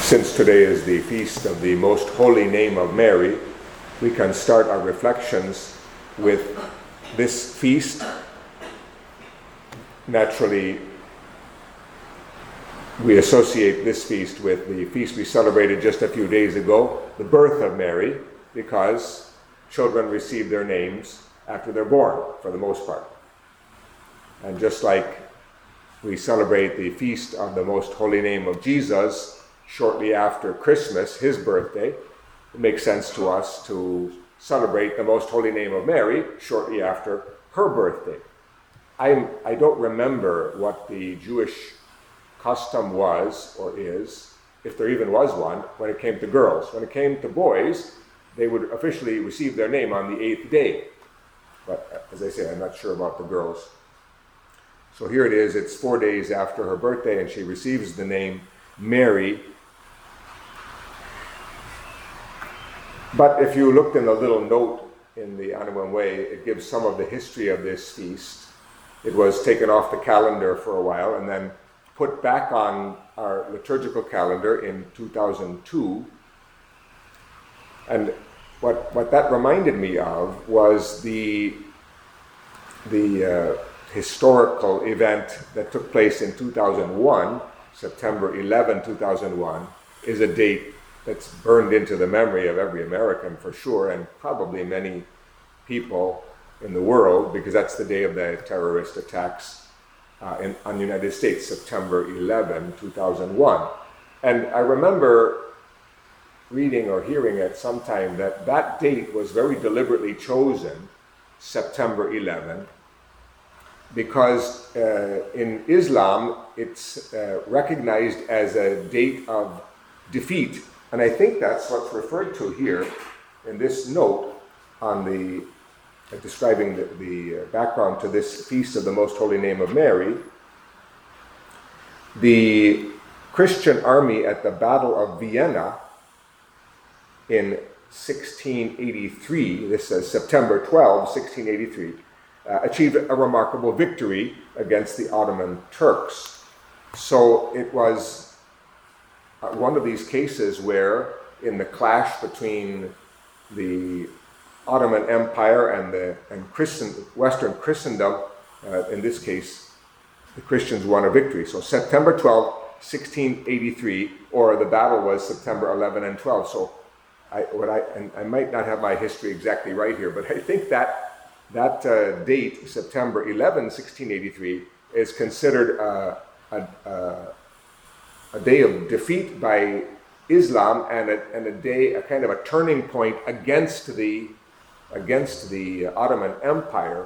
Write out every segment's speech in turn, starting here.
Since today is the feast of the Most Holy Name of Mary, we can start our reflections with this feast. Naturally, we associate this feast with the feast we celebrated just a few days ago, the birth of Mary, because children receive their names after they're born, for the most part. And just like we celebrate the feast of the Most Holy Name of Jesus shortly after Christmas, his birthday, it makes sense to us to celebrate the Most Holy Name of Mary shortly after her birthday. I don't remember what the Jewish custom was or is, if there even was one, when it came to girls. When it came to boys, they would officially receive their name on the 8th day. But as I say, I'm not sure about the girls. So here it is, it's 4 days after her birthday, and she receives the name Mary. But if you looked in the little note in the Anawim Way, it gives some of the history of this feast. It was taken off the calendar for a while and then put back on our liturgical calendar in 2002. And what that reminded me of was the historical event that took place in 2001, September 11, 2001, is a date that's burned into the memory of every American for sure, and probably many people in the world, because that's the day of the terrorist attacks on the United States, September 11, 2001. And I remember reading or hearing at some time that that date was very deliberately chosen, September 11, because in Islam it's recognized as a date of defeat. And I think that's what's referred to here in this note on the describing the background to this feast of the Most Holy Name of Mary. The Christian army at the Battle of Vienna in 1683, this is September 12, 1683, achieved a remarkable victory against the Ottoman Turks. So it was one of these cases where, in the clash between the Ottoman Empire and Western Christendom, in this case, the Christians won a victory. So September 12, 1683, or the battle was September 11 and 12. So I might not have my history exactly right here, but I think that date, September 11, 1683, is considered a day of defeat by Islam and a kind of a turning point against the Ottoman Empire.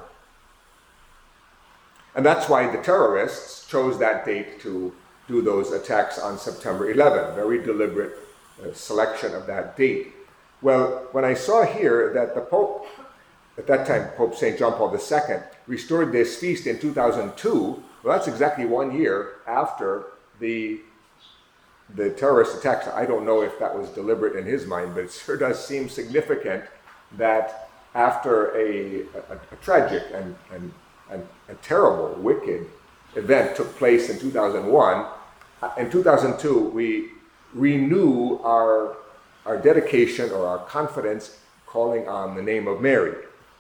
And that's why the terrorists chose that date to do those attacks on September 11, very deliberate selection of that date. Well, when I saw here that the Pope, at that time Pope St. John Paul II, restored this feast in 2002, well, that's exactly 1 year after the terrorist attacks. I don't know if that was deliberate in his mind, but it sure does seem significant that after a tragic and a terrible, wicked event took place in 2001, in 2002 we renew our dedication or our confidence calling on the name of Mary.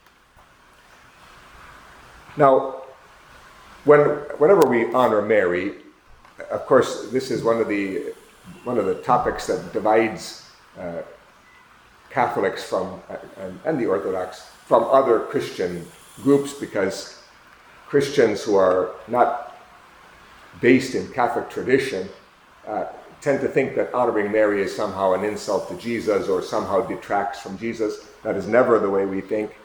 Now, whenever we honor Mary, of course, this is one of the topics that divides Catholics from and the Orthodox from other Christian groups, because Christians who are not based in Catholic tradition tend to think that honoring Mary is somehow an insult to Jesus or somehow detracts from Jesus. That is never the way we think.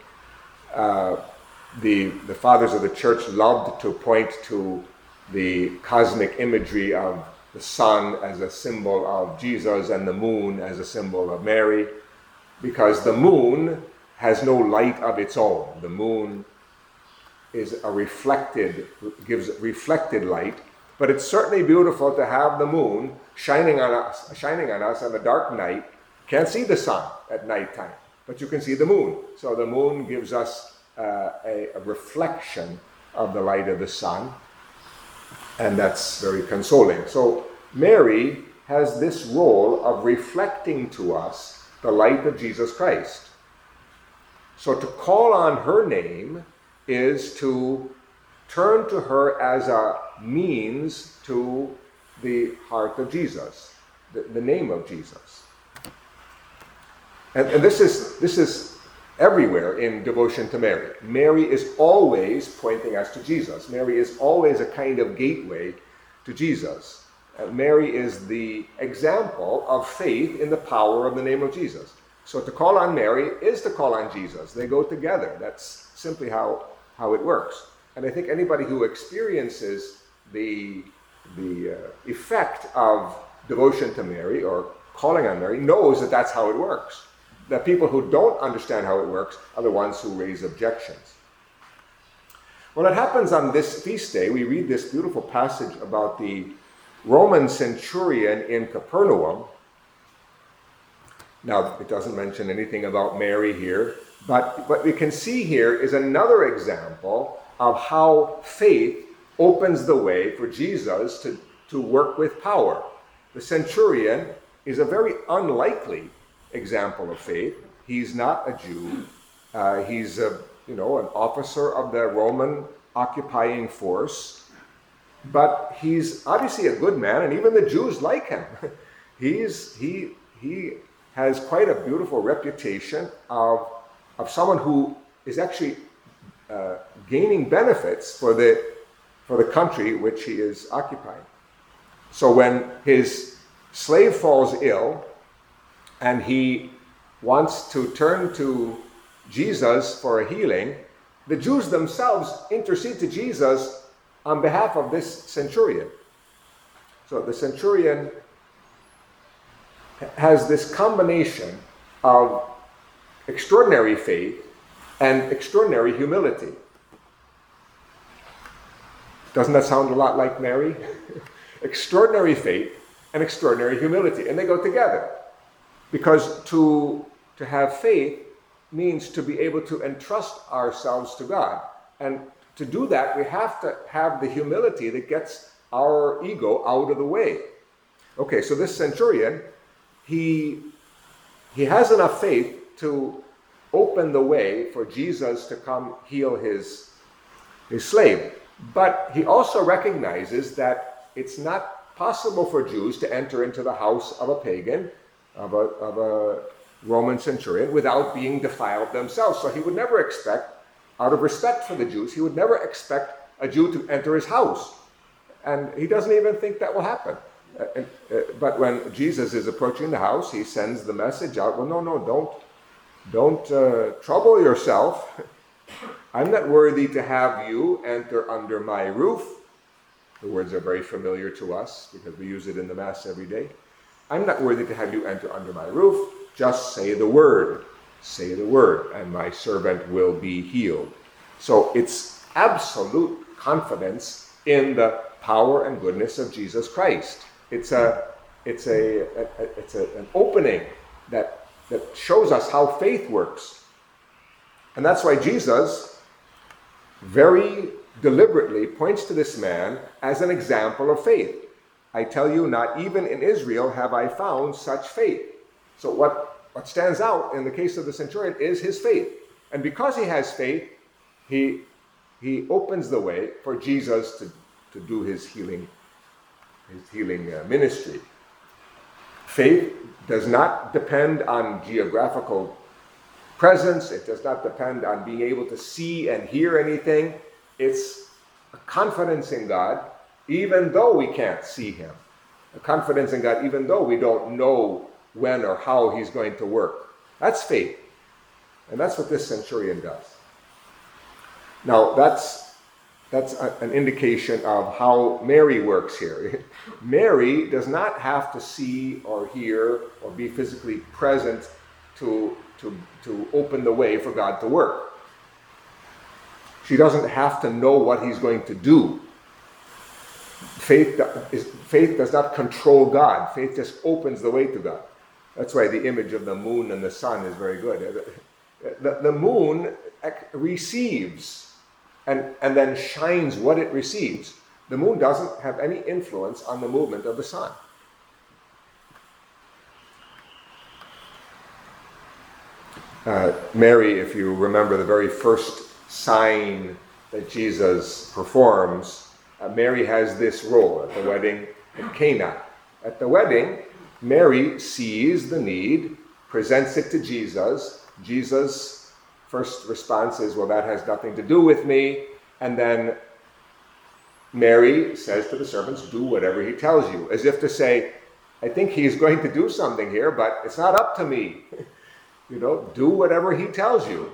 The fathers of the church loved to point to the cosmic imagery of the sun as a symbol of Jesus and the moon as a symbol of Mary, because the moon has no light of its own. The moon is gives reflected light, but it's certainly beautiful to have the moon shining on us on a dark night. Can't see the sun at nighttime, but you can see the moon. So the moon gives us a reflection of the light of the sun, and that's very consoling. So Mary has this role of reflecting to us the light of Jesus Christ. So to call on her name is to turn to her as a means to the heart of Jesus, the name of Jesus. And this is everywhere in devotion to Mary. Mary is always pointing us to Jesus. Mary is always a kind of gateway to Jesus. Mary is the example of faith in the power of the name of Jesus. So to call on Mary is to call on Jesus. They go together. That's simply how it works. And I think anybody who experiences the effect of devotion to Mary or calling on Mary knows that that's how it works. The people who don't understand how it works are the ones who raise objections. When it happens on this feast day, we read this beautiful passage about the Roman centurion in Capernaum. Now, it doesn't mention anything about Mary here, but what we can see here is another example of how faith opens the way for Jesus to work with power. The centurion is a very unlikely example of faith. He's not a Jew. He's an officer of the Roman occupying force, but he's obviously a good man, and even the Jews like him. He has quite a beautiful reputation of someone who is actually gaining benefits for the country which he is occupying. So when his slave falls ill, and he wants to turn to Jesus for a healing, the Jews themselves intercede to Jesus on behalf of this centurion. So the centurion has this combination of extraordinary faith and extraordinary humility. Doesn't that sound a lot like Mary? Extraordinary faith and extraordinary humility, and they go together. Because to have faith means to be able to entrust ourselves to God. And to do that, we have to have the humility that gets our ego out of the way. Okay, so this centurion, he has enough faith to open the way for Jesus to come heal his slave. But he also recognizes that it's not possible for Jews to enter into the house of a pagan, of a Roman centurion, without being defiled themselves. So he would never expect, out of respect for the Jews, he would never expect a Jew to enter his house. And he doesn't even think that will happen. But when Jesus is approaching the house, he sends the message out, well, no, don't trouble yourself. I'm not worthy to have you enter under my roof. The words are very familiar to us because we use it in the Mass every day. I'm not worthy to have you enter under my roof. Just say the word. Say the word, and my servant will be healed. So it's absolute confidence in the power and goodness of Jesus Christ. It's an opening that shows us how faith works. And that's why Jesus very deliberately points to this man as an example of faith. I tell you, not even in Israel have I found such faith. So what stands out in the case of the centurion is his faith. And because he has faith, he opens the way for Jesus to do his healing ministry. Faith does not depend on geographical presence. It does not depend on being able to see and hear anything. It's a confidence in God, even though we can't see him. A confidence in God, even though we don't know when or how he's going to work. That's faith. And that's what this centurion does. Now, that's an indication of how Mary works here. Mary does not have to see or hear or be physically present to open the way for God to work. She doesn't have to know what he's going to do. Faith does not control God. Faith just opens the way to God. That's why the image of the moon and the sun is very good. The moon receives and then shines what it receives. The moon doesn't have any influence on the movement of the sun. Mary, if you remember the very first sign that Jesus performs, Mary has this role at the wedding at Cana. At the wedding, Mary sees the need, presents it to Jesus. Jesus' first response is, well, that has nothing to do with me. And then Mary says to the servants, do whatever he tells you, as if to say, I think he's going to do something here, but it's not up to me. Do whatever he tells you.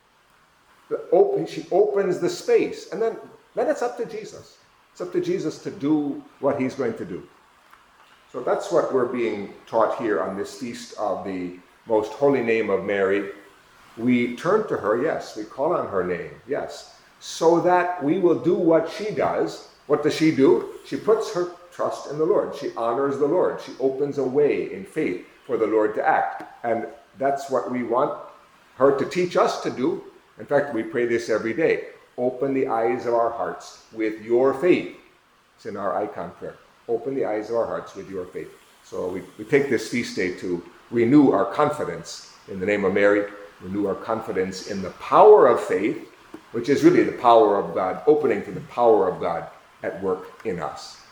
She opens the space, and then it's up to Jesus. It's up to Jesus to do what he's going to do. So that's what we're being taught here on this feast of the most holy name of Mary. We turn to her, yes. We call on her name, yes. So that we will do what she does. What does she do? She puts her trust in the Lord. She honors the Lord. She opens a way in faith for the Lord to act. And that's what we want her to teach us to do. In fact, we pray this every day. Open the eyes of our hearts with your faith. It's in our icon prayer. Open the eyes of our hearts with your faith. So we take this feast day to renew our confidence in the name of Mary, renew our confidence in the power of faith, which is really the power of God, opening to the power of God at work in us.